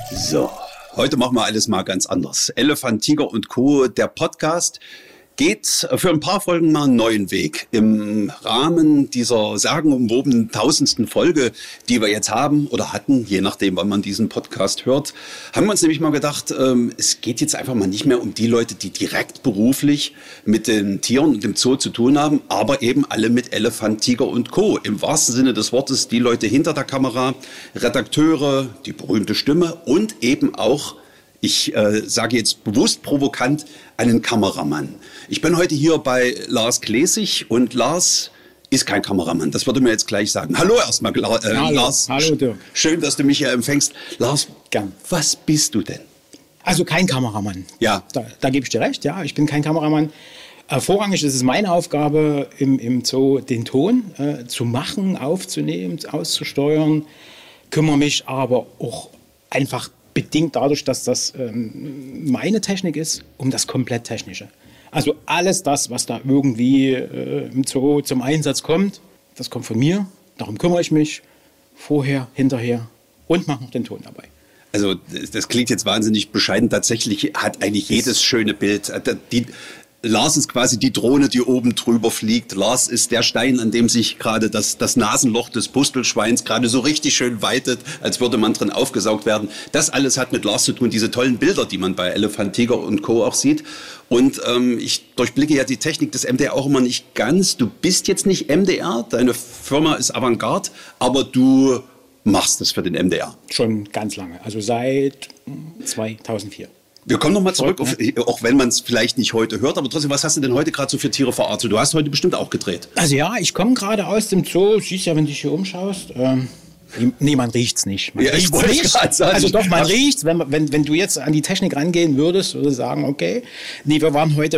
So, heute machen wir alles mal ganz anders. Elefant, Tiger und Co., der Podcast, geht für ein paar Folgen mal einen neuen Weg. Im Rahmen dieser sagenumwobenen 1000. Folge, die wir jetzt haben oder hatten, je nachdem, wann man diesen Podcast hört, haben wir uns nämlich mal gedacht, es geht jetzt einfach mal nicht mehr um die Leute, die direkt beruflich mit den Tieren und dem Zoo zu tun haben, aber eben alle mit Elefant, Tiger und Co. Im wahrsten Sinne des Wortes die Leute hinter der Kamera, Redakteure, die berühmte Stimme und eben auch, ich sage jetzt bewusst provokant, einen Kameramann. Ich bin heute hier bei Lars Klesig und Lars ist kein Kameramann. Das würde mir jetzt gleich sagen. Hallo erstmal, Lars. Hallo Dirk. Schön, dass du mich hier empfängst. Lars, Gern. Was bist du denn? Also kein Kameramann. Ja. Da gebe ich dir recht, ja. Ich bin kein Kameramann. Vorrangig ist es meine Aufgabe im Zoo, den Ton zu machen, aufzunehmen, auszusteuern. Kümmere mich aber auch einfach bedingt dadurch, dass das meine Technik ist, um das komplett Technische. Also alles das, was da irgendwie im Zoo zum Einsatz kommt, das kommt von mir. Darum kümmere ich mich vorher, hinterher und mache noch den Ton dabei. Also das klingt jetzt wahnsinnig bescheiden. Tatsächlich hat eigentlich jedes schöne Bild. Lars ist quasi die Drohne, die oben drüber fliegt. Lars ist der Stein, an dem sich gerade das Nasenloch des Pustelschweins gerade so richtig schön weitet, als würde man drin aufgesaugt werden. Das alles hat mit Lars zu tun, diese tollen Bilder, die man bei Elefant, Tiger und Co. auch sieht. Und ich durchblicke ja die Technik des MDR auch immer nicht ganz. Du bist jetzt nicht MDR, deine Firma ist Avantgarde, aber du machst das für den MDR. Schon ganz lange, also seit 2004. Wir kommen nochmal zurück, auch wenn man es vielleicht nicht heute hört, aber trotzdem, was hast du denn heute gerade so für Tiere verartet? Du hast heute bestimmt auch gedreht. Also ja, ich komme gerade aus dem Zoo, siehst ja, wenn du dich hier umschaust, nee, man riecht's nicht. Man riecht's nicht. Also doch, man riecht's. Wenn du jetzt an die Technik rangehen würdest, würde ich sagen, okay. Nee, wir waren heute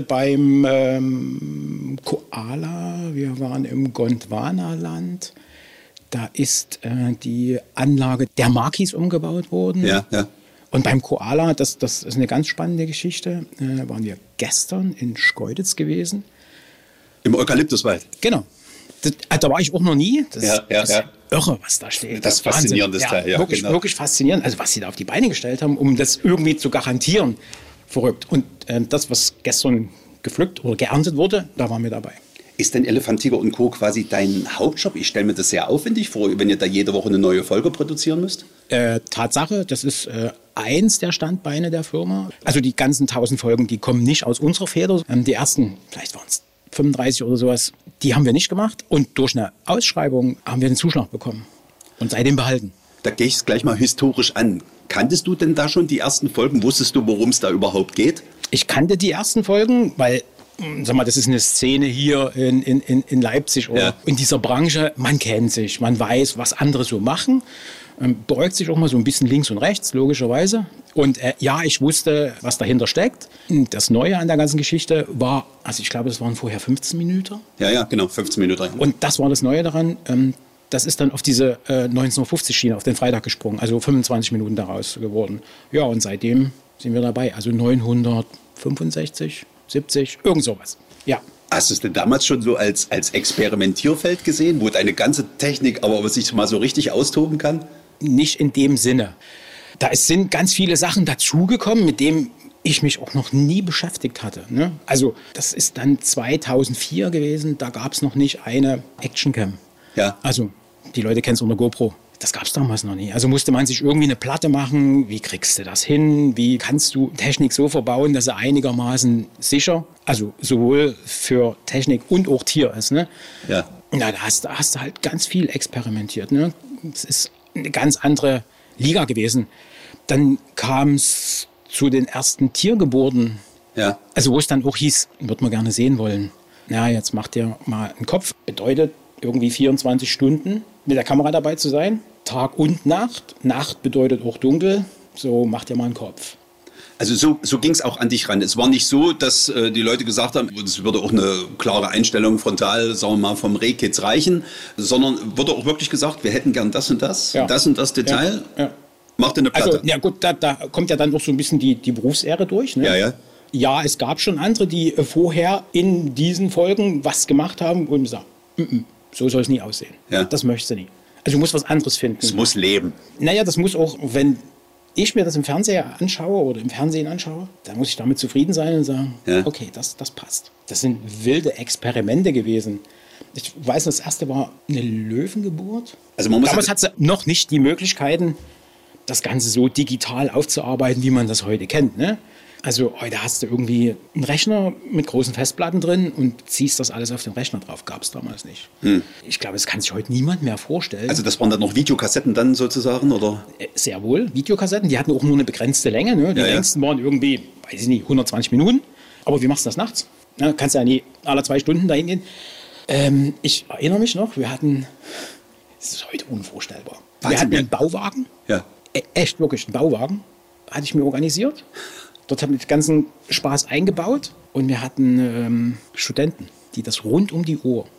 beim Koala, wir waren im Gondwanaland. Da ist die Anlage der Makis umgebaut worden. Ja, ja. Und beim Koala, das ist eine ganz spannende Geschichte, waren wir gestern in Schkeuditz gewesen. Im Eukalyptuswald? Genau. Da war ich auch noch nie. Das ist ja. Irre, was da steht. Das faszinierendes Teil, ja. Wirklich, genau. Wirklich faszinierend. Also was sie da auf die Beine gestellt haben, um das irgendwie zu garantieren. Verrückt. Und das, was gestern gepflückt oder geerntet wurde, da waren wir dabei. Ist denn Elefant, Tiger und Co. quasi dein Hauptjob? Ich stelle mir das sehr aufwendig vor, wenn ihr da jede Woche eine neue Folge produzieren müsst. Tatsache, das ist eins der Standbeine der Firma. Also die ganzen 1000 Folgen, die kommen nicht aus unserer Feder. Die ersten, vielleicht waren es 35 oder sowas, die haben wir nicht gemacht. Und durch eine Ausschreibung haben wir den Zuschlag bekommen und seitdem behalten. Da gehe ich es gleich mal historisch an. Kanntest du denn da schon die ersten Folgen? Wusstest du, worum es da überhaupt geht? Ich kannte die ersten Folgen, weil sag mal, das ist eine Szene hier in Leipzig oder in dieser Branche. Man kennt sich, man weiß, was andere so machen. Beäugt sich auch mal so ein bisschen links und rechts, logischerweise. Und ja, ich wusste, was dahinter steckt. Das Neue an der ganzen Geschichte war, also ich glaube, das waren vorher 15 Minuten. Ja, genau, 15 Minuten. Und das war das Neue daran. Das ist dann auf diese 1950-Schiene, auf den Freitag gesprungen. Also 25 Minuten daraus geworden. Ja, und seitdem sind wir dabei. Also 965, 70, irgend sowas. Ja. Hast du es denn damals schon so als Experimentierfeld gesehen, wo deine ganze Technik aber sich mal so richtig austoben kann? Nicht in dem Sinne. Da sind ganz viele Sachen dazugekommen, mit denen ich mich auch noch nie beschäftigt hatte. Ne? Also das ist dann 2004 gewesen, da gab es noch nicht eine Actioncam. Ja. Also die Leute kennen es unter GoPro. Das gab es damals noch nie. Also musste man sich irgendwie eine Platte machen. Wie kriegst du das hin? Wie kannst du Technik so verbauen, dass sie einigermaßen sicher, also sowohl für Technik und auch Tier ist. Ne? Ja. Na, da hast du halt ganz viel experimentiert. Ne? Das ist eine ganz andere Liga gewesen. Dann kam es zu den ersten Tiergeburten. Ja. Also wo es dann auch hieß, würde man gerne sehen wollen. Na, jetzt macht ihr mal einen Kopf. Bedeutet irgendwie 24 Stunden mit der Kamera dabei zu sein. Tag und Nacht. Nacht bedeutet auch dunkel. So, macht ihr mal einen Kopf. Also so ging es auch an dich ran. Es war nicht so, dass die Leute gesagt haben, es würde auch eine klare Einstellung frontal, sagen wir mal, vom Rehkitz reichen, sondern wurde auch wirklich gesagt, wir hätten gern das und das, das und das Detail. Ja. Macht eine Platte. Also, ja gut, da kommt ja dann auch so ein bisschen die Berufsehre durch. Ne? Ja. Ja, es gab schon andere, die vorher in diesen Folgen was gemacht haben und gesagt, so soll es nie aussehen. Ja. Das möchtest du nie. Also du musst was anderes finden. Es muss leben. Naja, das muss auch, wenn ich mir das im Fernseher anschaue oder im Fernsehen anschaue, dann muss ich damit zufrieden sein und sagen, okay, das passt. Das sind wilde Experimente gewesen. Ich weiß, das erste war eine Löwengeburt. Also damals hat sie noch nicht die Möglichkeiten, das Ganze so digital aufzuarbeiten, wie man das heute kennt. Ne? Also heute hast du irgendwie einen Rechner mit großen Festplatten drin und ziehst das alles auf den Rechner drauf. Gab es damals nicht. Ich glaube, das kann sich heute niemand mehr vorstellen. Also das waren dann noch Videokassetten dann sozusagen, oder? Sehr wohl, Videokassetten. Die hatten auch nur eine begrenzte Länge. Ne? Die längsten waren irgendwie, weiß ich nicht, 120 Minuten. Aber wie machst du das nachts? Ja, kannst ja nie alle 2 Stunden dahin gehen. Ich erinnere mich noch, wir hatten, das ist heute unvorstellbar, wir hatten einen Bauwagen. Ja. Echt wirklich einen Bauwagen, hatte ich mir organisiert. Dort haben wir den ganzen Spaß eingebaut und wir hatten Studenten, die das rund um die Uhr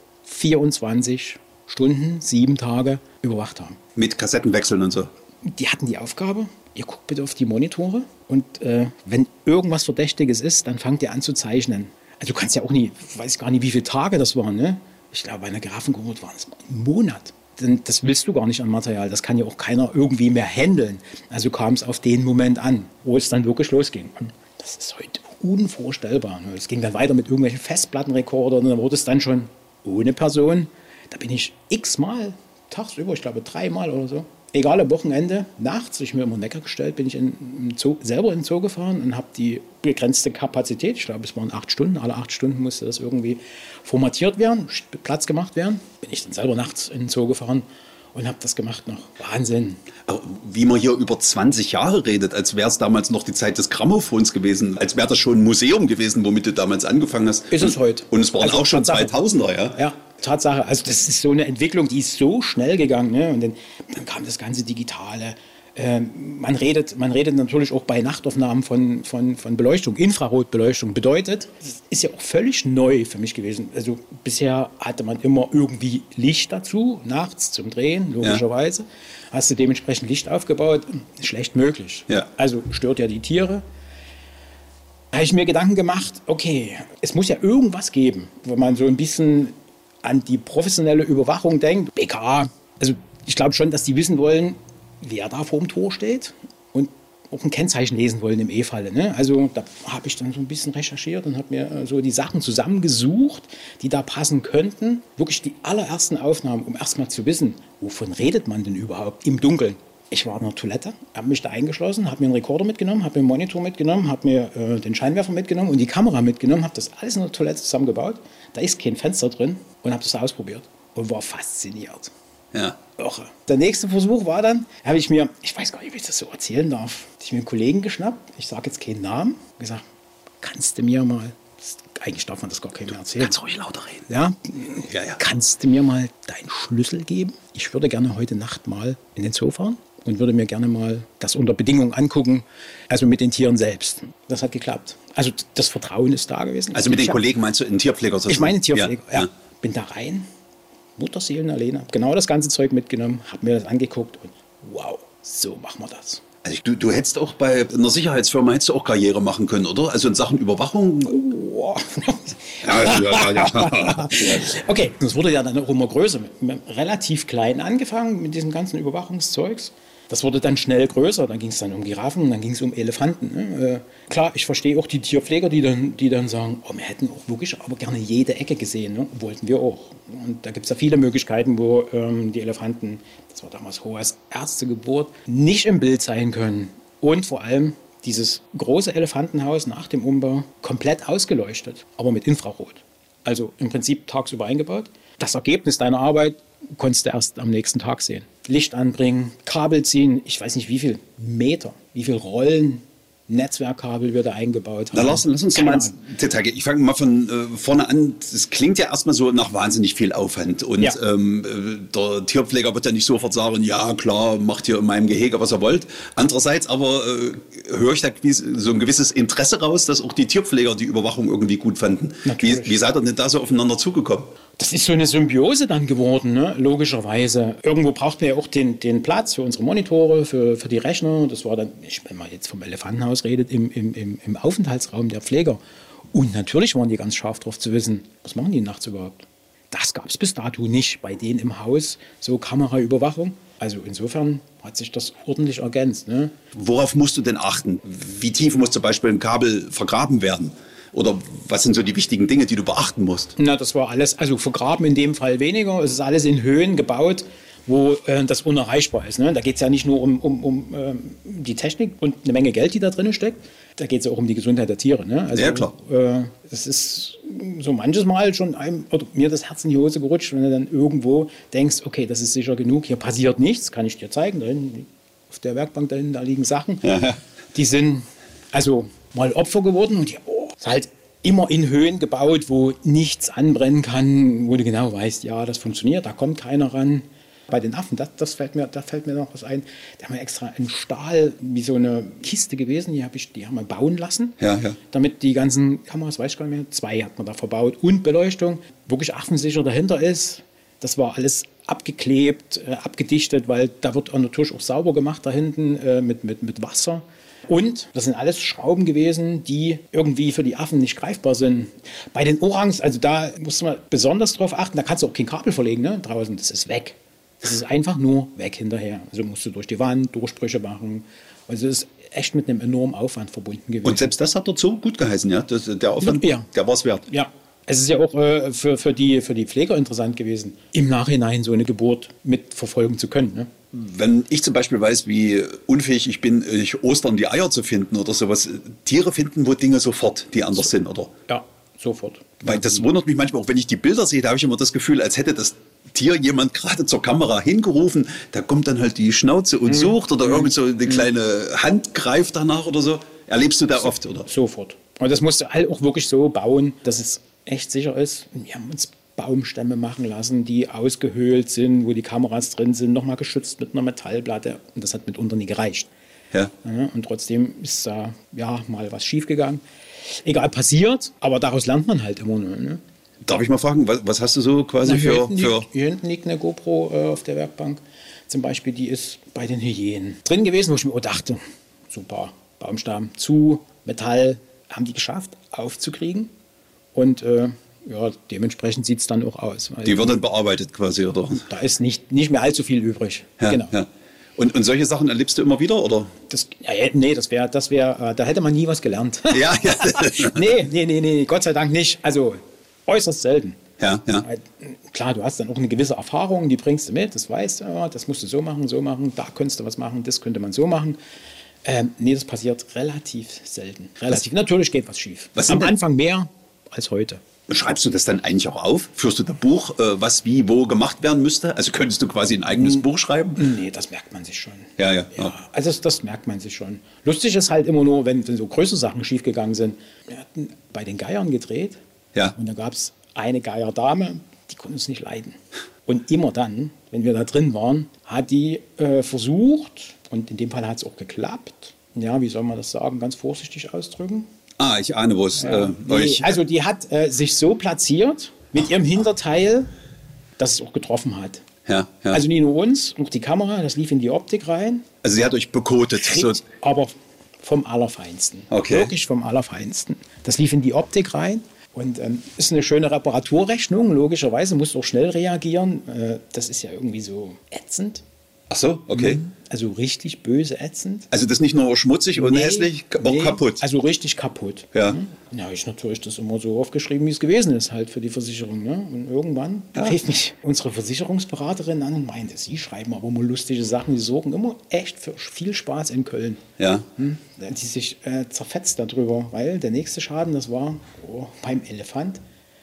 24 Stunden, 7 Tage überwacht haben. Mit Kassettenwechseln und so? Die hatten die Aufgabe, ihr guckt bitte auf die Monitore und wenn irgendwas Verdächtiges ist, dann fangt ihr an zu zeichnen. Also du kannst ja auch nie, weiß gar nicht, wie viele Tage das waren. Ne? Ich glaube, bei einer Giraffengeburt waren es ein Monat. Denn das willst du gar nicht an Material. Das kann ja auch keiner irgendwie mehr handeln. Also kam es auf den Moment an, wo es dann wirklich losging. Und das ist heute unvorstellbar. Es ging dann weiter mit irgendwelchen Festplattenrekordern und dann wurde es dann schon ohne Person. Da bin ich x-mal tagsüber, ich glaube 3-mal oder so. Egal, am Wochenende, nachts, ich mir immer einen Wecker gestellt, bin ich selber in den Zoo gefahren und habe die begrenzte Kapazität, ich glaube, es waren 8 Stunden, alle 8 Stunden musste das irgendwie formatiert werden, Platz gemacht werden. Bin ich dann selber nachts in den Zoo gefahren und habe das gemacht noch. Wahnsinn. Wie man hier über 20 Jahre redet, als wäre es damals noch die Zeit des Grammophons gewesen, als wäre das schon ein Museum gewesen, womit du damals angefangen hast. Ist es heute. Und es waren also auch schon Tatsache. 2000er, ja? Ja, Tatsache. Also das ist so eine Entwicklung, die ist so schnell gegangen. Ne? Und dann kam das ganze Digitale. Man redet natürlich auch bei Nachtaufnahmen von Beleuchtung, Infrarotbeleuchtung. Bedeutet, das ist ja auch völlig neu für mich gewesen. Also bisher hatte man immer irgendwie Licht dazu, nachts zum Drehen, logischerweise. Ja. Hast du dementsprechend Licht aufgebaut? Schlecht möglich. Ja. Also stört ja die Tiere. Da habe ich mir Gedanken gemacht, okay, es muss ja irgendwas geben, wo man so ein bisschen an die professionelle Überwachung denkt. BKA, also ich glaube schon, dass die wissen wollen, wer da vor dem Tor steht und auch ein Kennzeichen lesen wollen im E-Falle. Ne? Also da habe ich dann so ein bisschen recherchiert und habe mir so die Sachen zusammengesucht, die da passen könnten. Wirklich die allerersten Aufnahmen, um erstmal zu wissen, wovon redet man denn überhaupt im Dunkeln. Ich war in der Toilette, habe mich da eingeschlossen, habe mir einen Rekorder mitgenommen, habe mir einen Monitor mitgenommen, habe mir den Scheinwerfer mitgenommen und die Kamera mitgenommen, habe das alles in der Toilette zusammengebaut. Da ist kein Fenster drin und habe das ausprobiert und war fasziniert. Ja. Irre. Der nächste Versuch war dann, habe ich mir, ich weiß gar nicht, wie ich das so erzählen darf, ich mir einen Kollegen geschnappt, ich sage jetzt keinen Namen, gesagt, kannst du mir mal, eigentlich darf man das gar keinem erzählen. Kannst ruhig lauter reden. Ja? Kannst du mir mal deinen Schlüssel geben? Ich würde gerne heute Nacht mal in den Zoo fahren und würde mir gerne mal das unter Bedingungen angucken, also mit den Tieren selbst. Das hat geklappt. Also das Vertrauen ist da gewesen. Also mit den Kollegen meinst du einen Tierpfleger? Ich meine einen Tierpfleger, ja. Bin da rein, Mutterseelen alleine, habe genau das ganze Zeug mitgenommen, habe mir das angeguckt und wow, so machen wir das. Also du hättest auch bei einer Sicherheitsfirma hättest du auch Karriere machen können, oder? Also in Sachen Überwachung. Oh. Ja. Okay, das wurde ja dann auch immer größer. Relativ klein angefangen mit diesem ganzen Überwachungszeugs. Das wurde dann schnell größer, dann ging es dann um Giraffen, dann ging es um Elefanten. Ne? Klar, ich verstehe auch die Tierpfleger, die dann sagen, wir hätten auch wirklich aber gerne jede Ecke gesehen, ne? Wollten wir auch. Und da gibt es ja viele Möglichkeiten, wo die Elefanten, das war damals Hohes erste Geburt, nicht im Bild sein können. Und vor allem dieses große Elefantenhaus nach dem Umbau komplett ausgeleuchtet, aber mit Infrarot. Also im Prinzip tagsüber eingebaut. Das Ergebnis deiner Arbeit konntest du erst am nächsten Tag sehen. Licht anbringen, Kabel ziehen, ich weiß nicht wie viel Meter, wie viel Rollen, Netzwerkkabel wir da eingebaut haben. Na, lass uns doch mal ins Detail gehen. Ich fange mal von vorne an. Das klingt ja erstmal so nach wahnsinnig viel Aufwand. Und ja. Der Tierpfleger wird ja nicht sofort sagen, ja klar, macht ihr in meinem Gehege, was ihr wollt. Andererseits aber höre ich da so ein gewisses Interesse raus, dass auch die Tierpfleger die Überwachung irgendwie gut fanden. Wie seid ihr denn da so aufeinander zugekommen? Das ist so eine Symbiose dann geworden, ne? Logischerweise. Irgendwo braucht man ja auch den Platz für unsere Monitore, für die Rechner. Das war dann, wenn man jetzt vom Elefantenhaus redet, im Aufenthaltsraum der Pfleger. Und natürlich waren die ganz scharf drauf zu wissen, was machen die nachts überhaupt. Das gab es bis dato nicht bei denen im Haus, so Kameraüberwachung. Also insofern hat sich das ordentlich ergänzt. Ne? Worauf musst du denn achten? Wie tief muss zum Beispiel ein Kabel vergraben werden? Oder was sind so die wichtigen Dinge, die du beachten musst? Na, das war alles, also vergraben in dem Fall weniger. Es ist alles in Höhen gebaut, wo das unerreichbar ist. Ne? Da geht es ja nicht nur um die Technik und eine Menge Geld, die da drin steckt. Da geht es ja auch um die Gesundheit der Tiere. Ne? Also, ja, klar. Das ist so manches Mal schon mir das Herz in die Hose gerutscht, wenn du dann irgendwo denkst, okay, das ist sicher genug, hier passiert nichts, kann ich dir zeigen. Da hinten, auf der Werkbank da hinten, da liegen Sachen. Ja. Die sind also mal Opfer geworden und die ist halt immer in Höhen gebaut, wo nichts anbrennen kann, wo du genau weißt, ja, das funktioniert, da kommt keiner ran. Bei den Affen, da fällt mir noch was ein. Da haben wir extra einen Stahl, wie so eine Kiste gewesen, die haben wir bauen lassen, damit die ganzen Kameras, weiß ich gar nicht mehr, 2 hat man da verbaut und Beleuchtung, wirklich affensicher dahinter ist. Das war alles abgeklebt, abgedichtet, weil da wird natürlich auch sauber gemacht da hinten mit Wasser. Und das sind alles Schrauben gewesen, die irgendwie für die Affen nicht greifbar sind. Bei den Orangs, also da musst du mal besonders drauf achten, da kannst du auch kein Kabel verlegen, ne? Draußen, das ist weg. Das ist einfach nur weg hinterher. Also musst du durch die Wand Durchbrüche machen. Also das ist echt mit einem enormen Aufwand verbunden gewesen. Und selbst das hat der Zoo gut geheißen, ja? Der Aufwand, der war es wert. Ja. Es ist ja auch für die Pfleger interessant gewesen, im Nachhinein so eine Geburt mitverfolgen zu können. Ne? Wenn ich zum Beispiel weiß, wie unfähig ich bin, Ostern die Eier zu finden oder sowas, Tiere finden wohl Dinge sofort, die anders sind, oder? Ja, sofort. Weil das wundert mich manchmal, auch wenn ich die Bilder sehe, da habe ich immer das Gefühl, als hätte das Tier jemand gerade zur Kamera hingerufen. Da kommt dann halt die Schnauze und sucht oder irgend so eine kleine Hand greift danach oder so. Erlebst du da oft, oder? Sofort. Und das musst du halt auch wirklich so bauen, dass es echt sicher ist. Wir haben uns Baumstämme machen lassen, die ausgehöhlt sind, wo die Kameras drin sind, nochmal geschützt mit einer Metallplatte. Und das hat mitunter nie gereicht. Ja. Und trotzdem ist da mal was schiefgegangen. Egal, passiert, aber daraus lernt man halt immer nur. Ne? Darf ich mal fragen, was hast du so quasi für... Hier hinten liegt eine GoPro auf der Werkbank. Zum Beispiel, die ist bei den Hyänen drin gewesen, wo ich mir dachte, super, Baumstamm zu, Metall, haben die geschafft, aufzukriegen. Und dementsprechend sieht es dann auch aus. Die wird dann bearbeitet quasi, oder? Da ist nicht mehr allzu viel übrig. Ja, genau. Ja. Und solche Sachen erlebst du immer wieder, oder? Nee, das wäre, da hätte man nie was gelernt. Ja. Nee, Gott sei Dank nicht. Also äußerst selten. Ja. Klar, du hast dann auch eine gewisse Erfahrung, die bringst du mit, das weißt du, das musst du so machen, da könntest du was machen, das könnte man so machen. Das passiert relativ selten. Natürlich geht was schief. Am Anfang mehr als heute. Schreibst du das dann eigentlich auch auf? Führst du da Buch, was wie wo gemacht werden müsste? Also könntest du quasi ein eigenes Buch schreiben? Nee, das merkt man sich schon. Ja. Also das merkt man sich schon. Lustig ist halt immer nur, wenn so größere Sachen schiefgegangen sind. Wir hatten bei den Geiern gedreht. Ja. Und da gab es eine Geierdame, die konnte uns nicht leiden. Und immer dann, wenn wir da drin waren, hat die versucht, und in dem Fall hat es auch geklappt, wie soll man das sagen, ganz vorsichtig ausdrücken. Ich ahne, wo es euch... Also die hat sich so platziert mit ihrem Hinterteil, dass es auch getroffen hat. Ja. Also nicht nur uns, auch die Kamera, das lief in die Optik rein. Also sie hat euch bekotet. Aber vom Allerfeinsten. Okay. Wirklich vom Allerfeinsten. Das lief in die Optik rein. Und ist eine schöne Reparaturrechnung. Logischerweise musst du auch schnell reagieren. Das ist ja irgendwie so ätzend. Ach so, okay. Also richtig böse ätzend. Also das ist nicht nur schmutzig und hässlich, auch kaputt. Also richtig kaputt. Ja. Ja, ich natürlich das immer so aufgeschrieben, wie es gewesen ist, halt für die Versicherung. Ne? Und irgendwann rief mich unsere Versicherungsberaterin an und meinte, sie schreiben aber immer lustige Sachen, die sorgen immer echt für viel Spaß in Köln. Ja. Die sich zerfetzt darüber, weil der nächste Schaden, das war beim Elefant.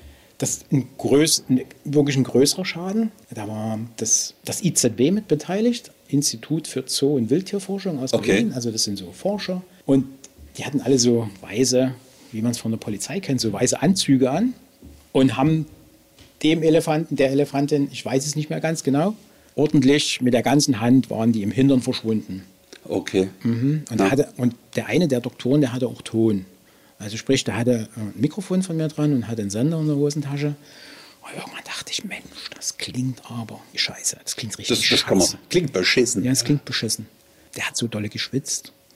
Das ist wirklich ein größerer Schaden. Da war das IZB mit beteiligt, Institut für Zoo- und Wildtierforschung aus Berlin. Also das sind so Forscher. Und die hatten alle so weiße, wie man es von der Polizei kennt, so weiße Anzüge an und haben dem Elefanten, der Elefantin, ich weiß es nicht mehr ganz genau, ordentlich mit der ganzen Hand waren die im Hintern verschwunden. Okay. Und der eine der Doktoren, der hatte auch Ton. Also sprich, der hatte ein Mikrofon von mir dran und hatte einen Sender in der Hosentasche. Und irgendwann dachte ich, Mensch, das klingt aber scheiße. Das klingt richtig scheiße. Klingt beschissen. Ja, es klingt beschissen. Der hat so dolle geschwitzt.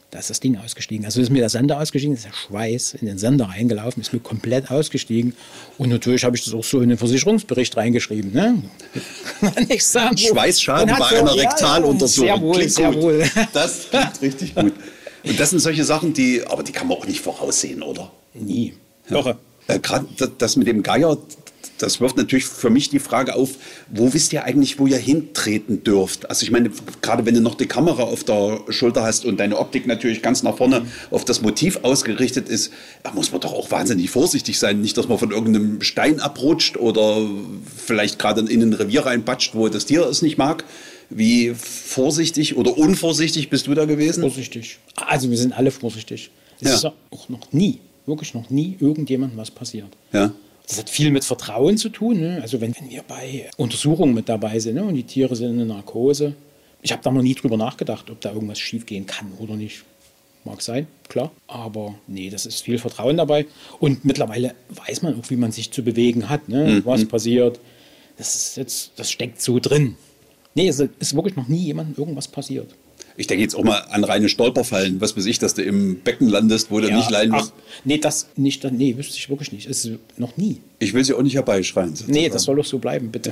Da ist das Ding ausgestiegen. Also ist mir der Sender ausgestiegen, ist der Schweiß in den Sender reingelaufen, ist mir komplett ausgestiegen. Und natürlich habe ich das auch so in den Versicherungsbericht reingeschrieben. Ne? Kann ich sagen. Schweißschaden bei einer Rektaluntersuchung. Sehr wohl. Das klingt richtig gut. Und das sind solche Sachen, die kann man auch nicht voraussehen, oder? Nie. Ja. Gerade das mit dem Geier, das wirft natürlich für mich die Frage auf, wo wisst ihr eigentlich, wo ihr hintreten dürft? Also ich meine, gerade wenn du noch die Kamera auf der Schulter hast und deine Optik natürlich ganz nach vorne auf das Motiv ausgerichtet ist, da muss man doch auch wahnsinnig vorsichtig sein. Nicht, dass man von irgendeinem Stein abrutscht oder vielleicht gerade in ein Revier reinpatscht, wo das Tier es nicht mag. Wie vorsichtig oder unvorsichtig bist du da gewesen? Vorsichtig. Also wir sind alle vorsichtig. Es ist auch noch nie, wirklich noch nie irgendjemandem was passiert. Ja. Das hat viel mit Vertrauen zu tun. Ne? Also wenn wir bei Untersuchungen mit dabei sind, ne, und die Tiere sind in der Narkose, ich habe da noch nie drüber nachgedacht, ob da irgendwas schiefgehen kann oder nicht. Mag sein, klar. Aber nee, das ist viel Vertrauen dabei. Und mittlerweile weiß man auch, wie man sich zu bewegen hat, ne? Was passiert. Das steckt so drin. Nee, es ist wirklich noch nie jemandem irgendwas passiert. Ich denke jetzt auch mal an reine Stolperfallen. Was weiß ich, dass du im Becken landest, wo du nicht leiden musst. Nee, wüsste ich wirklich nicht. Es ist noch nie. Ich will sie auch nicht herbeischreien. Sozusagen. Nee, das soll doch so bleiben, bitte.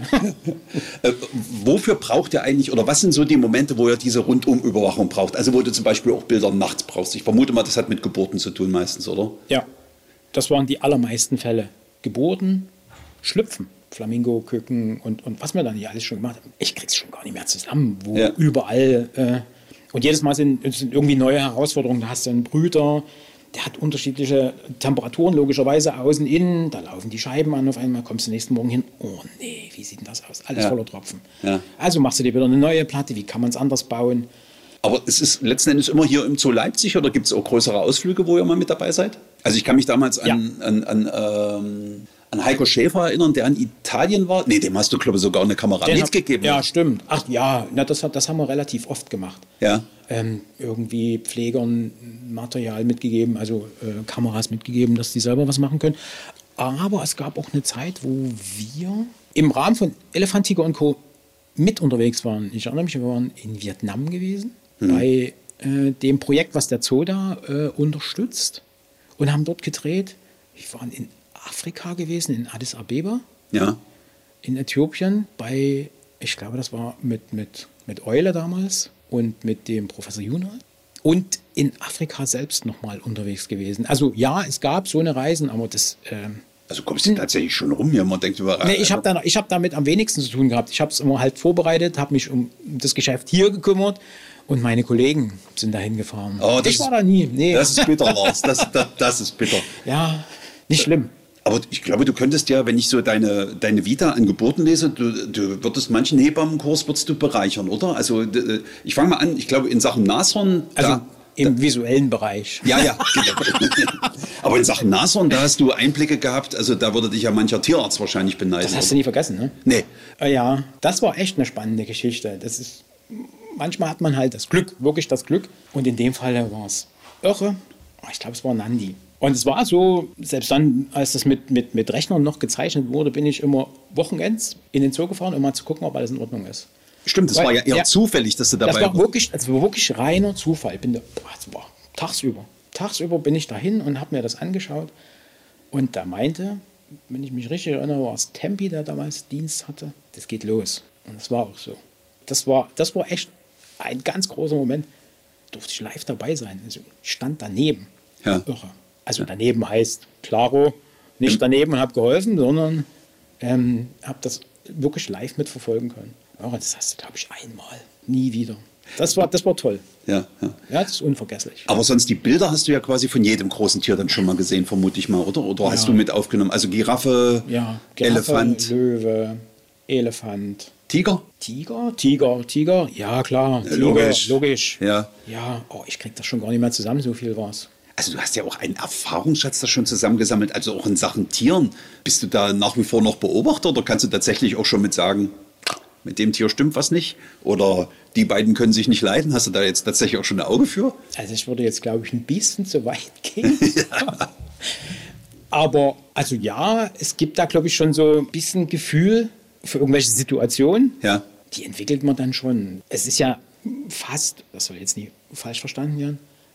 Wofür braucht ihr eigentlich, oder was sind so die Momente, wo ihr diese Rundumüberwachung braucht? Also wo du zum Beispiel auch Bilder nachts brauchst. Ich vermute mal, das hat mit Geburten zu tun meistens, oder? Ja, das waren die allermeisten Fälle. Geburten, Schlüpfen. Flamingo-Küken und was wir dann hier alles schon gemacht haben. Ich krieg's schon gar nicht mehr zusammen, wo überall. Und jedes Mal sind irgendwie neue Herausforderungen. Da hast du einen Brüter, der hat unterschiedliche Temperaturen, logischerweise außen, innen. Da laufen die Scheiben an, auf einmal kommst du nächsten Morgen hin. Oh nee, wie sieht denn das aus? Alles voller Tropfen. Ja. Also machst du dir wieder eine neue Platte. Wie kann man es anders bauen? Aber es ist letzten Endes immer hier im Zoo Leipzig oder gibt es auch größere Ausflüge, wo ihr mal mit dabei seid? Also ich kann mich damals an Heiko Schäfer erinnern, der in Italien war. Nee, dem hast du, glaube ich, sogar eine Kamera mitgegeben. Ja, stimmt. Ach ja, das haben wir relativ oft gemacht. Ja. Irgendwie Pflegern Material mitgegeben, also Kameras mitgegeben, dass die selber was machen können. Aber es gab auch eine Zeit, wo wir im Rahmen von Elefant, Tiger und Co. mit unterwegs waren. Ich erinnere mich, wir waren in Vietnam gewesen, bei dem Projekt, was der Zoo da unterstützt, und haben dort gedreht. Wir waren in Afrika gewesen, in Addis Abeba, in Äthiopien, ich glaube, das war mit Eule damals und mit dem Professor Yunus. Und in Afrika selbst nochmal unterwegs gewesen. Also ja, es gab so eine Reisen, aber das... Also kommst du tatsächlich schon rum hier? Man denkt über... Nee, ich hab damit am wenigsten zu tun gehabt. Ich habe es immer halt vorbereitet, habe mich um das Geschäft hier gekümmert und meine Kollegen sind dahin gefahren. Oh, ich war da nie. Nee. Das ist bitter, Lars. Das ist bitter. Ja, nicht schlimm. Aber ich glaube, du könntest ja, wenn ich so deine Vita an Geburten lese, du würdest manchen Hebammenkurs bereichern, oder? Also ich fange mal an, ich glaube in Sachen Nashorn... Also im visuellen Bereich. Ja, genau. Aber in Sachen Nashorn, da hast du Einblicke gehabt, also da würde dich ja mancher Tierarzt wahrscheinlich beneiden. Das hast du nie vergessen, ne? Nee. Ja, das war echt eine spannende Geschichte. Manchmal hat man halt das Glück, wirklich das Glück. Und in dem Fall war es irre. Ich glaube, es war Nandi. Und es war so, selbst dann, als das mit Rechnern noch gezeichnet wurde, bin ich immer wochenends in den Zoo gefahren, um mal zu gucken, ob alles in Ordnung ist. Stimmt, das war ja eher zufällig, dass du dabei warst. Das war wirklich reiner Zufall. Tagsüber bin ich dahin und habe mir das angeschaut. Und da meinte, wenn ich mich richtig erinnere, war es Tempi, der damals Dienst hatte. Das geht los. Und das war auch so. Das war echt ein ganz großer Moment. Durfte ich live dabei sein. Also ich stand daneben. Ja. Irre. Also daneben heißt, klaro, nicht daneben und habe geholfen, sondern habe das wirklich live mitverfolgen können. Ja, das hast du, glaube ich, einmal. Nie wieder. Das war toll. Ja, das ist unvergesslich. Aber sonst die Bilder hast du ja quasi von jedem großen Tier dann schon mal gesehen, vermute ich mal, oder? Oder hast du mit aufgenommen? Also Giraffe, Elefant. Löwe, Elefant. Tiger? Tiger. Ja, klar. Logisch. Ja. Ja, ich krieg das schon gar nicht mehr zusammen, so viel war's. Also du hast ja auch einen Erfahrungsschatz da schon zusammengesammelt, also auch in Sachen Tieren. Bist du da nach wie vor noch Beobachter oder kannst du tatsächlich auch schon mit sagen, mit dem Tier stimmt was nicht? Oder die beiden können sich nicht leiden? Hast du da jetzt tatsächlich auch schon ein Auge für? Also ich würde jetzt, glaube ich, ein bisschen zu weit gehen. Ja. Aber, also ja, es gibt da, glaube ich, schon so ein bisschen Gefühl für irgendwelche Situationen. Ja. Die entwickelt man dann schon. Es ist ja fast, das soll jetzt nie falsch verstanden werden,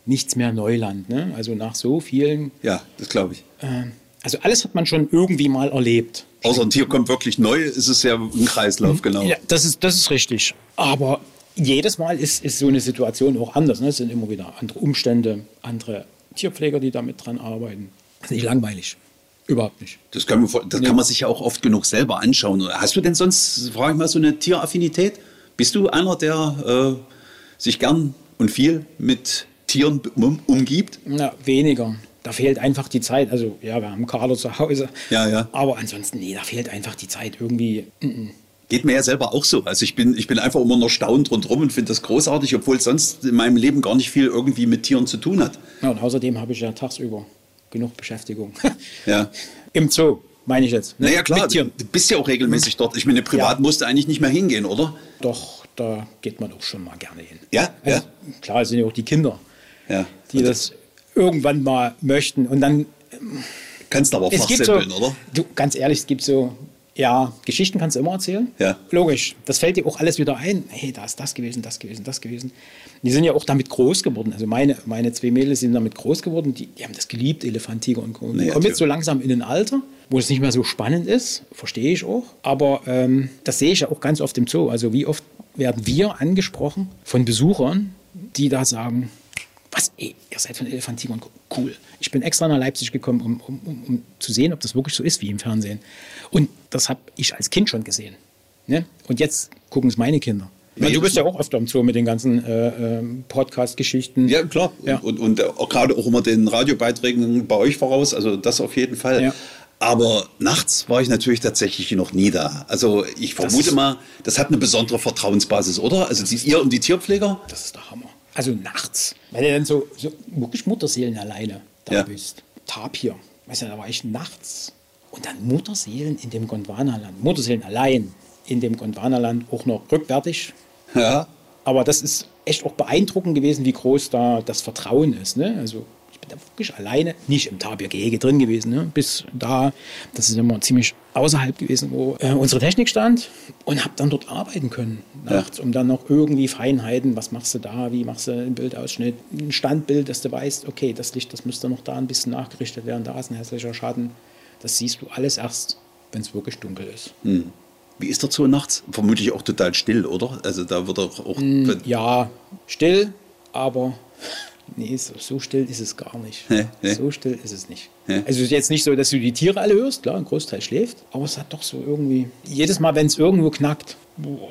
nichts mehr Neuland. Ne? Also nach so vielen. Ja, das glaube ich. Also alles hat man schon irgendwie mal erlebt. Außer ein Tier kommt wirklich neu, ist es ja ein Kreislauf, genau. Ja, das ist richtig. Aber jedes Mal ist so eine Situation auch anders. Ne? Es sind immer wieder andere Umstände, andere Tierpfleger, die damit dran arbeiten. Das ist nicht langweilig. Überhaupt nicht. Das kann man sich ja auch oft genug selber anschauen. Hast du denn sonst, frage ich mal, so eine Tieraffinität? Bist du einer, der sich gern und viel mit Tieren umgibt? Na, weniger. Da fehlt einfach die Zeit. Also ja, wir haben Kader zu Hause. Ja. Aber ansonsten, nee, da fehlt einfach die Zeit irgendwie. Geht mir ja selber auch so. Also ich bin einfach immer noch erstaunt rundherum und finde das großartig, obwohl sonst in meinem Leben gar nicht viel irgendwie mit Tieren zu tun hat. Ja, und außerdem habe ich ja tagsüber genug Beschäftigung. Ja. Im Zoo, meine ich jetzt. Ne? Naja, klar, du bist ja auch regelmäßig dort. Ich meine, privat musst du eigentlich nicht mehr hingehen, oder? Doch, da geht man auch schon mal gerne hin. Ja? Also, Ja. Klar, es sind ja auch die Kinder, Ja. die das irgendwann mal möchten. Und dann. Kannst du aber auch Es gibt fachsimpeln, so, oder? du, ganz ehrlich, es gibt so, ja, Geschichten kannst du immer erzählen. Ja. Logisch. Das fällt dir auch alles wieder ein. Hey, da ist das gewesen, das gewesen, das gewesen. Die sind ja auch damit groß geworden. Also meine 2 Mädels sind damit groß geworden. Die haben das geliebt, Elefant, Tiger und Co. Die kommen jetzt so langsam in ein Alter, wo es nicht mehr so spannend ist. Verstehe ich auch. Aber das sehe ich ja auch ganz oft im Zoo. Also wie oft werden wir angesprochen von Besuchern, die da sagen, was, ey, ihr seid von Elefant, Tiger und Co. Cool. Ich bin extra nach Leipzig gekommen, um zu sehen, ob das wirklich so ist wie im Fernsehen. Und das habe ich als Kind schon gesehen. Ne? Und jetzt gucken es meine Kinder. Ja, du bist ja auch öfter im Zoo mit den ganzen Podcast-Geschichten. Ja, klar. Ja. Und auch gerade auch immer den Radiobeiträgen bei euch voraus. Also das auf jeden Fall. Ja. Aber nachts war ich natürlich tatsächlich noch nie da. Also ich vermute mal, das hat eine besondere Vertrauensbasis, oder? Also ihr und die Tierpfleger? Das ist der Hammer. Also nachts, weil du dann so wirklich Mutterseelen alleine da bist. Tapir, weißt du, da war ich nachts und dann Mutterseelen in dem Gondwanaland. Mutterseelen allein in dem Gondwanaland, auch noch rückwärtig. Ja. Aber das ist echt auch beeindruckend gewesen, wie groß da das Vertrauen ist. Ne? Also ich bin da wirklich alleine, nicht im Tapirgehege drin gewesen, ne? Bis da, das ist immer ziemlich außerhalb gewesen, wo unsere Technik stand und habe dann dort arbeiten können nachts, um dann noch irgendwie Feinheiten, was machst du da, wie machst du einen Bildausschnitt, ein Standbild, dass du weißt, okay, das Licht, das müsste noch da ein bisschen nachgerichtet werden, da ist ein hässlicher Schatten. Das siehst du alles erst, wenn es wirklich dunkel ist. Hm. Wie ist der Zoo nachts? Vermutlich auch total still, oder? Also da wird auch... Ja, still, aber nee, so still ist es gar nicht. Nee. So still ist es nicht. Nee. Also es ist jetzt nicht so, dass du die Tiere alle hörst, klar, ein Großteil schläft, aber es hat doch so irgendwie, jedes Mal, wenn es irgendwo knackt, boah.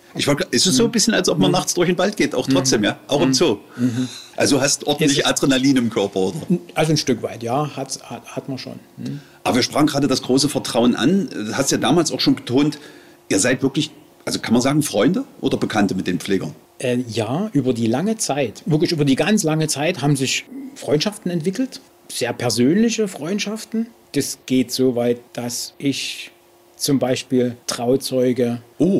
Ist es so ein bisschen, als ob man nachts durch den Wald geht, auch trotzdem, ja? Auch im Zoo. Also hast ordentlich Adrenalin im Körper, oder? Also ein Stück weit, ja, hat man schon. Aber wir sprachen gerade das große Vertrauen an. Du hast ja damals auch schon betont, ihr seid wirklich, also kann man sagen, Freunde oder Bekannte mit den Pflegern? Ja, über die lange Zeit, wirklich über die ganz lange Zeit haben sich Freundschaften entwickelt, sehr persönliche Freundschaften. Das geht so weit, dass ich zum Beispiel Trauzeuge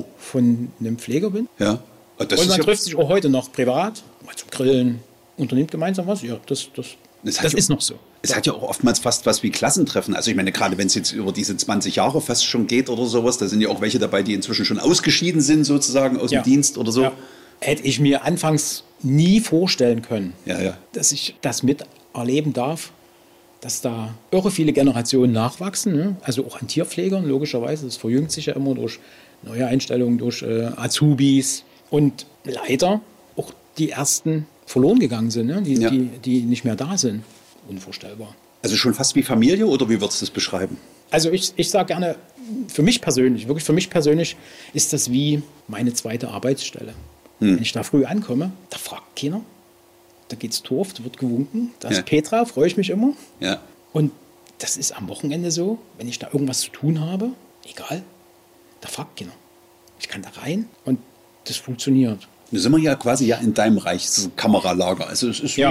von einem Pfleger bin. Ja. Und man trifft sich auch heute noch privat, mal zum Grillen, unternimmt gemeinsam was. Ja, das ist noch so. Es hat ja auch oftmals fast was wie Klassentreffen. Also ich meine, gerade wenn es jetzt über diese 20 Jahre fast schon geht oder sowas, da sind ja auch welche dabei, die inzwischen schon ausgeschieden sind sozusagen aus dem Dienst oder so. Ja. Hätte ich mir anfangs nie vorstellen können, dass ich das miterleben darf, dass da irre viele Generationen nachwachsen, ne? Also auch an Tierpflegern, logischerweise. Das verjüngt sich ja immer durch neue Einstellungen, durch Azubis und leider auch die ersten verloren gegangen sind, ne? Die nicht mehr da sind. Unvorstellbar. Also schon fast wie Familie oder wie würdest du das beschreiben? Also ich sage gerne, für mich persönlich, wirklich für mich persönlich ist das wie meine zweite Arbeitsstelle. Wenn ich da früh ankomme, da fragt keiner. Da geht's Torf, da wird gewunken. Da ist Petra, freue ich mich immer. Ja. Und das ist am Wochenende so, wenn ich da irgendwas zu tun habe, egal, da fragt keiner. Ich kann da rein und das funktioniert. Da sind wir ja quasi in deinem Reich, das ist ein Kameralager. Also es ist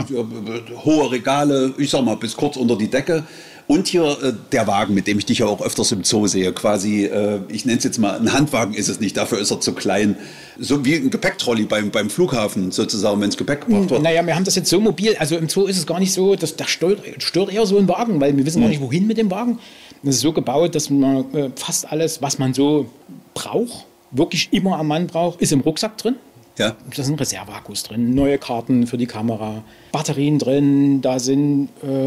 hohe Regale, ich sag mal, bis kurz unter die Decke. Und hier der Wagen, mit dem ich dich ja auch öfters im Zoo sehe, quasi, ich nenne es jetzt mal, ein Handwagen ist es nicht, dafür ist er zu klein. So wie ein Gepäcktrolley beim Flughafen sozusagen, wenn es Gepäck gebracht wird. Naja, wir haben das jetzt so mobil, also im Zoo ist es gar nicht so, da stört eher so ein Wagen, weil wir wissen gar nicht, wohin mit dem Wagen. Das ist so gebaut, dass man fast alles, was man so braucht, wirklich immer am Mann braucht, ist im Rucksack drin. Ja. Da sind Reserveakkus drin, neue Karten für die Kamera, Batterien drin, da sind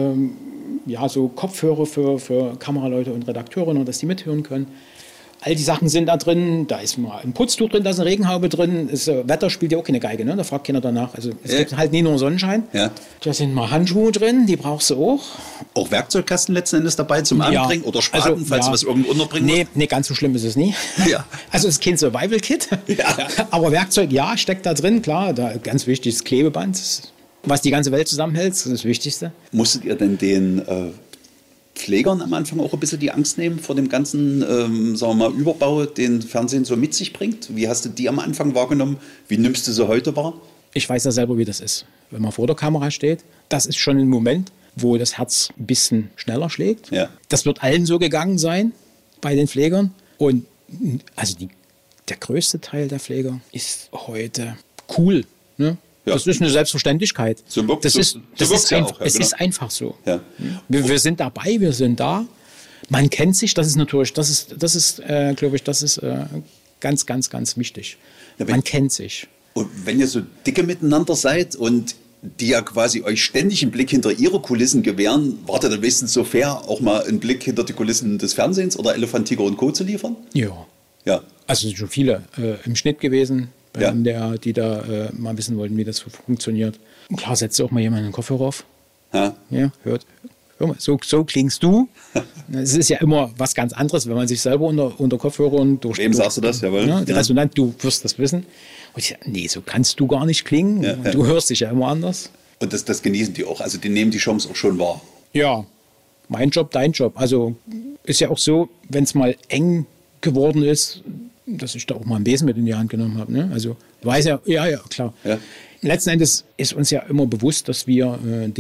so Kopfhörer für Kameraleute und Redakteure, dass die mithören können. All die Sachen sind da drin, da ist mal ein Putztuch drin, da ist eine Regenhaube drin, das Wetter spielt ja auch keine Geige, ne? Da fragt keiner danach. Also es gibt halt nie nur Sonnenschein. Ja. Da sind mal Handschuhe drin, die brauchst du auch. Auch Werkzeugkasten letzten Endes dabei zum Anbringen oder Spaten, falls du was irgendwo unterbringen musst? Nee, ganz so schlimm ist es nie. Ja. Also es ist kein Survival-Kit, aber Werkzeug, steckt da drin, klar. Da ganz wichtig ist Klebeband, was die ganze Welt zusammenhält, das ist das Wichtigste. Musstet ihr denn den Pflegern am Anfang auch ein bisschen die Angst nehmen vor dem ganzen, sagen wir mal, Überbau, den Fernsehen so mit sich bringt? Wie hast du die am Anfang wahrgenommen? Wie nimmst du sie heute wahr? Ich weiß ja selber, wie das ist. Wenn man vor der Kamera steht, das ist schon ein Moment, wo das Herz ein bisschen schneller schlägt. Ja. Das wird allen so gegangen sein bei den Pflegern. Und also der größte Teil der Pfleger ist heute cool. Ne? Ja. Das ist eine Selbstverständlichkeit. Das ist einfach so. Ja. Wir sind dabei, wir sind da. Man kennt sich, das ist natürlich, glaube ich, ganz, ganz, ganz wichtig. Ja, man kennt sich. Und wenn ihr so dicke miteinander seid und die ja quasi euch ständig einen Blick hinter ihre Kulissen gewähren, wart ihr dann wenigstens so fair, auch mal einen Blick hinter die Kulissen des Fernsehens oder Elefant, Tiger und Co. zu liefern? Ja. Also es sind schon viele im Schnitt gewesen. Die da mal wissen wollten, wie das funktioniert. Und klar, setzt auch mal jemand einen Kopfhörer auf. Ja, hör mal, so klingst du. Es ist ja immer was ganz anderes, wenn man sich selber unter Kopfhörern Wem sagst du das? Jawohl. Ne, der Resonant, du wirst das wissen. Und ich sage, nee, so kannst du gar nicht klingen. Ja. Du hörst dich ja immer anders. Und das genießen die auch. Also die nehmen die Chance auch schon wahr. Ja, mein Job, dein Job. Also ist ja auch so, wenn es mal eng geworden ist, dass ich da auch mal einen Besen mit in die Hand genommen habe. Ne? Also weiß ja, klar. Ja. Letzten Endes ist uns ja immer bewusst, dass wir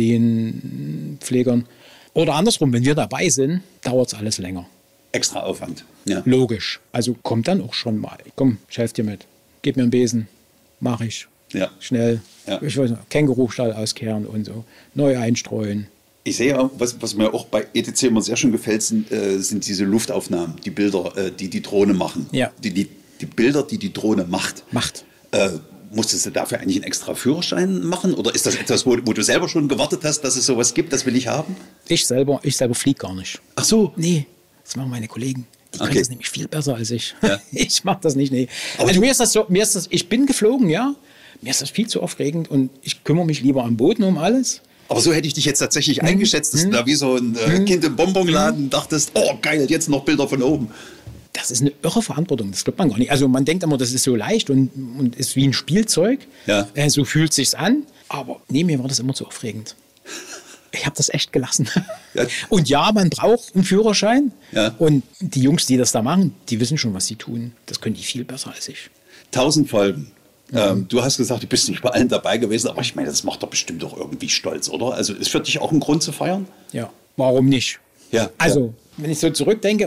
den Pflegern oder andersrum, wenn wir dabei sind, dauert es alles länger. Extra Aufwand. Ja. Logisch. Also kommt dann auch schon mal. Komm, ich helfe dir mit. Gib mir einen Besen. Mach ich. Ja. Schnell. Ja. Ich weiß nicht, Kängurustall auskehren und so. Neu einstreuen. Ich sehe auch, was mir auch bei ETC immer sehr schön gefällt, sind diese Luftaufnahmen, die Bilder, die Drohne machen. Ja. Die Bilder, die Drohne macht. Musstest du dafür eigentlich einen extra Führerschein machen? Oder ist das etwas, wo du selber schon gewartet hast, dass es sowas gibt, das will ich haben? Ich selber fliege gar nicht. Ach so? Nee, das machen meine Kollegen. Die können das nämlich viel besser als ich. Ja. Ich mache das nicht, nee. Also mir ist das so, ich bin geflogen, ja. Mir ist das viel zu aufregend und ich kümmere mich lieber am Boden um alles. Aber so hätte ich dich jetzt tatsächlich eingeschätzt, dass du da wie so ein Kind im Bonbonladen dachtest, oh geil, jetzt noch Bilder von oben. Das ist eine irre Verantwortung, das glaubt man gar nicht. Also man denkt immer, das ist so leicht und ist wie ein Spielzeug. Ja. So fühlt es sich an. Aber nee, mir war das immer zu aufregend. Ich habe das echt gelassen. Ja. Und ja, man braucht einen Führerschein. Ja. Und die Jungs, die das da machen, die wissen schon, was sie tun. Das können die viel besser als ich. 1000 Folgen. Du hast gesagt, du bist nicht bei allen dabei gewesen, aber ich meine, das macht doch bestimmt doch irgendwie stolz, oder? Also ist für dich auch ein Grund zu feiern? Ja, warum nicht? Ja. Also, wenn ich so zurückdenke,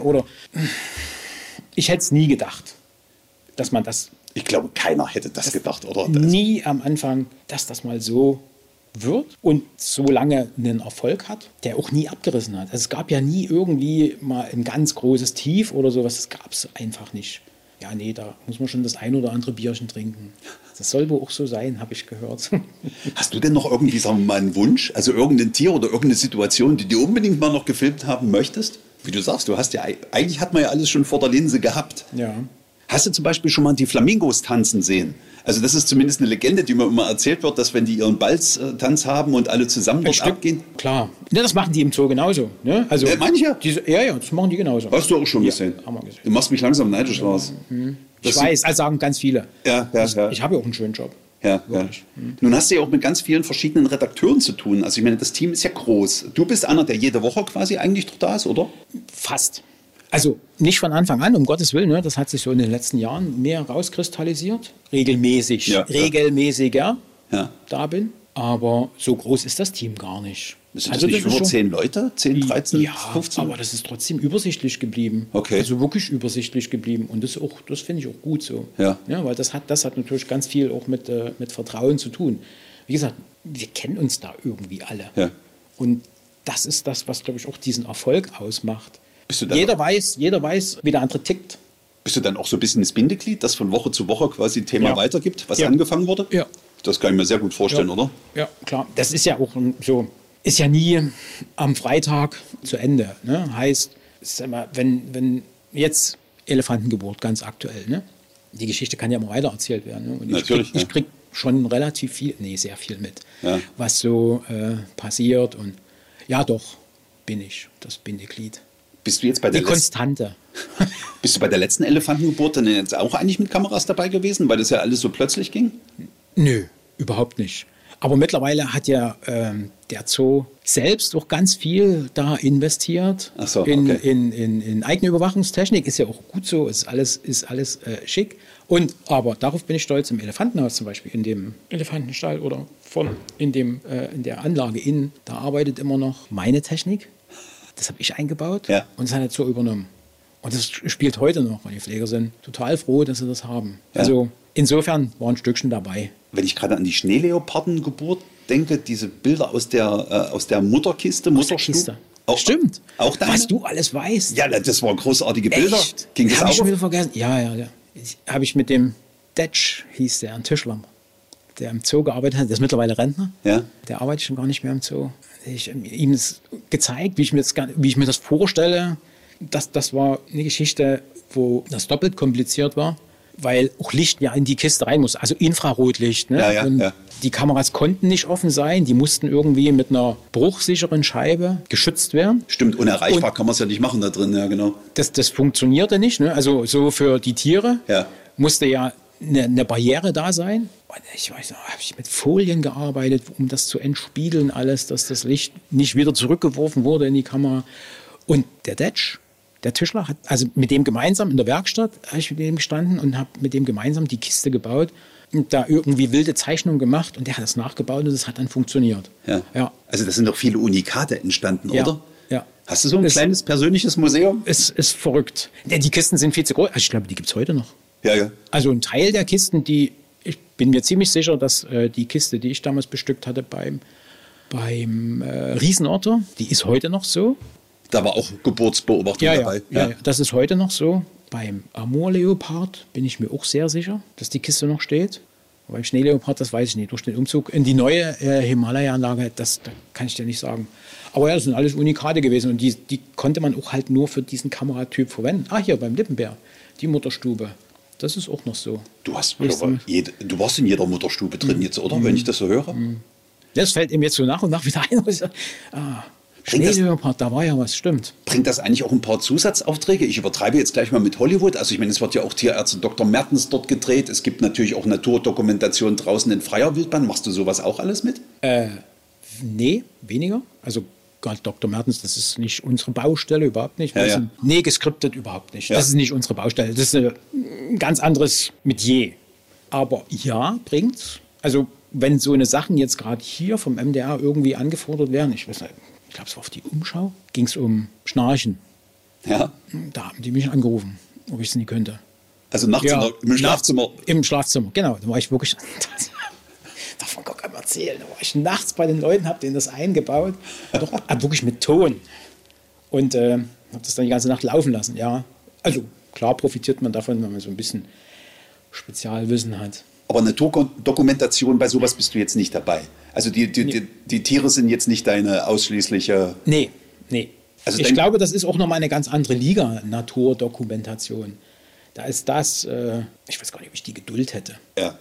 ich hätte es nie gedacht, dass man das... Ich glaube, keiner hätte das gedacht, oder? Nie am Anfang, dass das mal so wird und so lange einen Erfolg hat, der auch nie abgerissen hat. Also es gab ja nie irgendwie mal ein ganz großes Tief oder sowas, das gab es einfach nicht. Ja, nee, da muss man schon das ein oder andere Bierchen trinken. Das soll wohl auch so sein, habe ich gehört. Hast du denn noch irgendwie, sagen wir mal, einen Wunsch? Also irgendein Tier oder irgendeine Situation, die du unbedingt mal noch gefilmt haben möchtest? Wie du sagst, eigentlich hat man ja alles schon vor der Linse gehabt. Ja. Hast du zum Beispiel schon mal die Flamingos tanzen sehen? Also das ist zumindest eine Legende, die mir immer erzählt wird, dass wenn die ihren Balztanz haben und alle zusammen dort abgehen. Klar. Ja, das machen die im Zoo genauso. Ne? Also, manche? Ja, das machen die genauso. Hast du auch schon gesehen? Haben wir gesehen. Du machst mich langsam neidisch, Lars. Ich weiß, also sagen ganz viele. Ja. Ich habe ja auch einen schönen Job. Ja. Nun hast du ja auch mit ganz vielen verschiedenen Redakteuren zu tun. Also ich meine, das Team ist ja groß. Du bist einer, der jede Woche quasi eigentlich dort da ist, oder? Fast. Also nicht von Anfang an, um Gottes Willen. Ne? Das hat sich so in den letzten Jahren mehr rauskristallisiert. Regelmäßiger da bin. Aber so groß ist das Team gar nicht. Sind das nicht über 10 Leute? 10, 13, 15? Aber das ist trotzdem übersichtlich geblieben. Okay. Also wirklich übersichtlich geblieben. Und das finde ich auch gut so. Ja. Ja, weil das hat natürlich ganz viel auch mit Vertrauen zu tun. Wie gesagt, wir kennen uns da irgendwie alle. Ja. Und das ist das, was, glaube ich, auch diesen Erfolg ausmacht. Bist du da jeder weiß, wie der andere tickt. Bist du dann auch so ein bisschen das Bindeglied, das von Woche zu Woche quasi ein Thema weitergibt, was Ja. angefangen wurde? Ja. Das kann ich mir sehr gut vorstellen, Ja. oder? Ja, klar. Das ist ja auch so, ist ja nie am Freitag zu Ende. Ne? Heißt, sag mal, wenn jetzt Elefantengeburt ganz aktuell, ne? Die Geschichte kann ja immer weiter erzählt werden. Ne? Und Natürlich, ich krieg schon relativ viel, sehr viel mit, Ja. was so passiert. Und ja, doch, bin ich das Bindeglied. Bist du jetzt bei der Die Konstante. Bist du bei der letzten Elefantengeburt dann jetzt auch eigentlich mit Kameras dabei gewesen, weil das ja alles so plötzlich ging? Nö, überhaupt nicht. Aber mittlerweile hat ja der Zoo selbst auch ganz viel da investiert. Ach so, in, okay. in eigene Überwachungstechnik. Ist ja auch gut so, ist alles schick. Aber darauf bin ich stolz, im Elefantenhaus zum Beispiel, in dem Elefantenstall oder in der Anlage innen, da arbeitet immer noch meine Technik. Das habe ich eingebaut Ja. und das hat der Zoo übernommen. Und das spielt heute noch. Und die Pfleger sind total froh, dass sie das haben. Ja. Also insofern war ein Stückchen dabei. Wenn ich gerade an die Schneeleopardengeburt denke, diese Bilder aus der Mutterkiste, Mutterstube. Kiste. Auch, Stimmt. Auch deine? Was du alles weißt. Ja, das waren großartige Bilder. Echt? Ging das Habe ich auch? schon wieder vergessen. Ja. Habe ich mit dem Detsch, hieß der, ein Tischler, der im Zoo gearbeitet hat, der ist mittlerweile Rentner. Ja. Der arbeitet schon gar nicht mehr im Zoo. Ich habe ihm das gezeigt, wie ich mir das vorstelle. Das war eine Geschichte, wo das doppelt kompliziert war, weil auch Licht ja in die Kiste rein muss, also Infrarotlicht. Ne? Ja, Und ja. die Kameras konnten nicht offen sein, die mussten irgendwie mit einer bruchsicheren Scheibe geschützt werden. Stimmt, unerreichbar kann man es ja nicht machen da drin, ja genau. Das funktionierte nicht. Ne? Also so für die Tiere Ja. musste ja eine Barriere da sein. Und ich weiß noch, habe ich mit Folien gearbeitet, um das zu entspiegeln alles, dass das Licht nicht wieder zurückgeworfen wurde in die Kamera. Und der Detsch, der Tischler, hat also mit dem gemeinsam in der Werkstatt, habe ich mit dem gestanden und habe mit dem gemeinsam die Kiste gebaut und da irgendwie wilde Zeichnungen gemacht und der hat das nachgebaut und das hat dann funktioniert. Ja. Also das sind doch viele Unikate entstanden, Ja. oder? Ja. Hast du so ein kleines persönliches Museum? Es ist verrückt. Denn die Kisten sind viel zu groß. Also ich glaube, die gibt es heute noch. Ja. Also ein Teil der Kisten, ich bin mir ziemlich sicher, dass die Kiste, die ich damals bestückt hatte beim Riesenorter, die ist heute noch so. Da war auch Geburtsbeobachtung dabei. Ja, das ist heute noch so. Beim Amur-Leopard bin ich mir auch sehr sicher, dass die Kiste noch steht. Beim Schneeleopard, das weiß ich nicht. Durch den Umzug in die neue Himalaya-Anlage, da kann ich dir nicht sagen. Aber ja, das sind alles Unikate gewesen und die konnte man auch halt nur für diesen Kameratyp verwenden. Hier beim Lippenbär, die Mutterstube. Das ist auch noch so. Du warst in jeder Mutterstube drin jetzt, oder? Wenn ich das so höre. Das fällt ihm jetzt so nach und nach wieder ein. Schneeleopard, da war ja was, stimmt. Bringt das eigentlich auch ein paar Zusatzaufträge? Ich übertreibe jetzt gleich mal mit Hollywood. Also ich meine, es wird ja auch Tierärzte Dr. Mertens dort gedreht. Es gibt natürlich auch Naturdokumentation draußen in freier Wildbahn. Machst du sowas auch alles mit? Nee, weniger. Also gerade Dr. Mertens, das ist nicht unsere Baustelle, überhaupt nicht. Ja. Nee, geskriptet überhaupt nicht. Ja. Das ist nicht unsere Baustelle. Das ist ein ganz anderes Metier. Aber ja, bringt's. Also wenn so eine Sachen jetzt gerade hier vom MDR irgendwie angefordert werden, ich weiß nicht, ich glaube, es war auf die Umschau, ging es um Schnarchen. Ja. Da haben die mich angerufen, ob ich es nie könnte. Also nachts im Schlafzimmer. Im Schlafzimmer, genau. Da war ich wirklich, davon kann man erzählen, da war ich nachts bei den Leuten, habe denen das eingebaut, doch wirklich mit Ton. Und habe das dann die ganze Nacht laufen lassen, ja. Also klar profitiert man davon, wenn man so ein bisschen Spezialwissen hat. Aber Naturdokumentation, bei sowas bist du jetzt nicht dabei. Also die Tiere sind jetzt nicht deine ausschließliche... Nee. Also ich glaube, das ist auch nochmal eine ganz andere Liga, Naturdokumentation. Da ist das, ich weiß gar nicht, ob ich die Geduld hätte. Ja,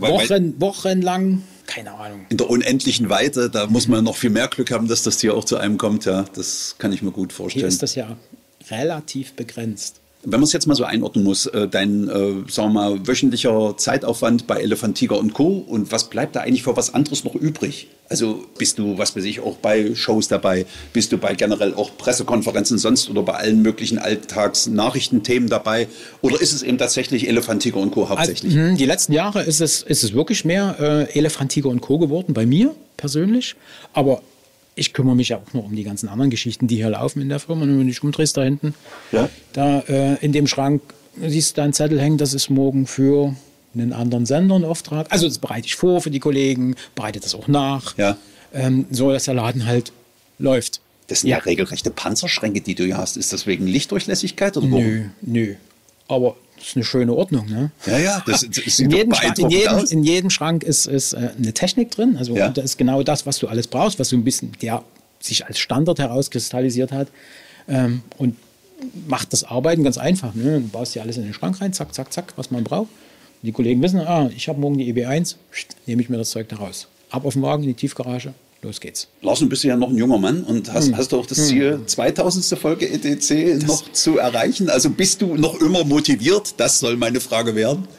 Wochenlang, keine Ahnung. in der unendlichen Weite, da muss man noch viel mehr Glück haben, dass das Tier auch zu einem kommt. Ja, das kann ich mir gut vorstellen. Hier ist das ja relativ begrenzt. Wenn man es jetzt mal so einordnen muss, dein, sagen wir mal, wöchentlicher Zeitaufwand bei Elefant, Tiger und Co. Und was bleibt da eigentlich für was anderes noch übrig? Also bist du, was weiß ich, auch bei Shows dabei? Bist du bei generell auch Pressekonferenzen sonst oder bei allen möglichen Alltagsnachrichtenthemen dabei? Oder ist es eben tatsächlich Elefant, Tiger und Co. hauptsächlich? Die letzten Jahre ist es wirklich mehr Elefant, Tiger und Co. geworden, bei mir persönlich. Aber ich kümmere mich ja auch noch um die ganzen anderen Geschichten, die hier laufen in der Firma. Und wenn du dich umdrehst da hinten, Ja. da in dem Schrank siehst du einen Zettel hängen, das ist morgen für einen anderen Sender ein Auftrag. Also das bereite ich vor für die Kollegen, bereite das auch nach, Ja. so dass der Laden halt läuft. Das sind ja regelrechte Panzerschränke, die du hier hast. Ist das wegen Lichtdurchlässigkeit oder warum? Nö. Aber Das ist eine schöne Ordnung, ne? Ja, das sieht in jedem, aus. In jedem Schrank ist eine Technik drin. Also Ja. da ist genau das, was du alles brauchst, was so ein bisschen sich als Standard herauskristallisiert hat. Und macht das Arbeiten ganz einfach. Ne? Du baust dir alles in den Schrank rein, zack, zack, zack, was man braucht. Die Kollegen wissen, ich habe morgen die EB1, nehme ich mir das Zeug da raus. Ab auf den Wagen, in die Tiefgarage, los geht's. Lars, du bist ja noch ein junger Mann und hast du auch das Ziel, 2000. Folge ETC noch zu erreichen? Also bist du noch immer motiviert? Das soll meine Frage werden.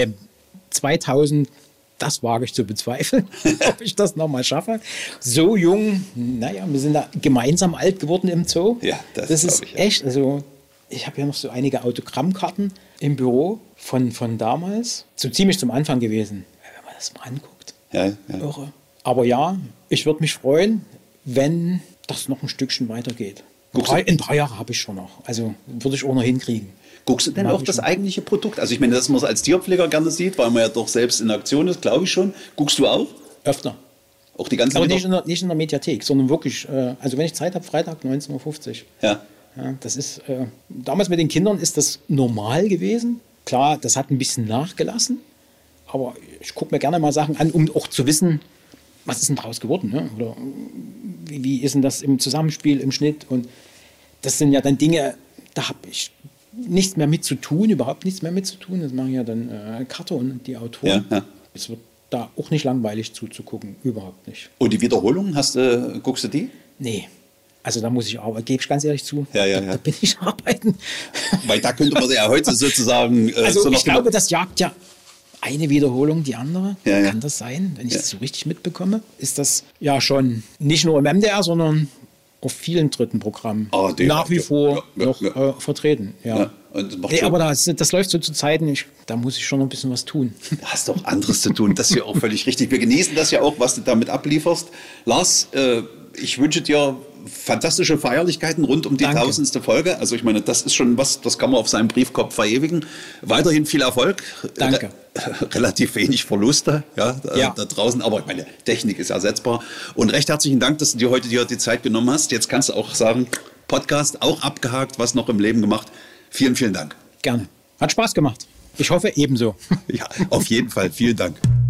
2000, das wage ich zu bezweifeln, ob ich das nochmal schaffe. So jung, naja, wir sind da gemeinsam alt geworden im Zoo. Ja, das ist ich, echt, also ich habe ja noch so einige Autogrammkarten im Büro von damals, so ziemlich zum Anfang gewesen, wenn man das mal anguckt. Ja. Irre. Aber ja, ich würde mich freuen, wenn das noch ein Stückchen weitergeht. Ein paar Jahre habe ich schon noch, also würde ich auch noch hinkriegen. Guckst du denn auch das eigentliche Produkt? Also ich meine, dass man es als Tierpfleger gerne sieht, weil man ja doch selbst in Aktion ist, glaube ich schon. Guckst du auch? Öfter. Auch die ganze Aber nicht in der Mediathek, sondern wirklich, also wenn ich Zeit habe, Freitag 19.50 Uhr. Ja. Ja, das ist, damals mit den Kindern ist das normal gewesen. Klar, das hat ein bisschen nachgelassen, aber ich gucke mir gerne mal Sachen an, um auch zu wissen, was ist denn draus geworden? Ne? Oder wie ist denn das im Zusammenspiel, im Schnitt? Und das sind ja dann Dinge, da habe ich nichts mehr mit zu tun, überhaupt nichts mehr mit zu tun. Das machen ja dann Carton und die Autoren. Ja. Es wird da auch nicht langweilig zuzugucken, überhaupt nicht. Und die Wiederholungen, guckst du die? Nee. Also da muss ich arbeiten, gebe ich ganz ehrlich zu. Ja. Da bin ich arbeiten. Weil da könnte man ja heute sozusagen... also so ich glaube, das jagt ja eine Wiederholung die andere. Ja. Kann das sein? Wenn ich das so richtig mitbekomme, ist das ja schon nicht nur im MDR, sondern auf vielen dritten Programmen nach wie vor noch vertreten. Ja. Und aber das läuft so zu Zeiten, da muss ich schon noch ein bisschen was tun. Du hast doch anderes zu tun, das ist ja auch völlig richtig. Wir genießen das ja auch, was du damit ablieferst. Lars, ich wünsche dir fantastische Feierlichkeiten rund um die 1000. Folge. Also ich meine, das ist schon was, das kann man auf seinem Briefkopf verewigen. Weiterhin viel Erfolg. Danke. Relativ wenig Verluste da draußen, aber ich meine, Technik ist ersetzbar. Und recht herzlichen Dank, dass du dir heute die Zeit genommen hast. Jetzt kannst du auch sagen, Podcast auch abgehakt, was noch im Leben gemacht. Vielen, vielen Dank. Gerne. Hat Spaß gemacht. Ich hoffe ebenso. Ja, auf jeden Fall. Vielen Dank.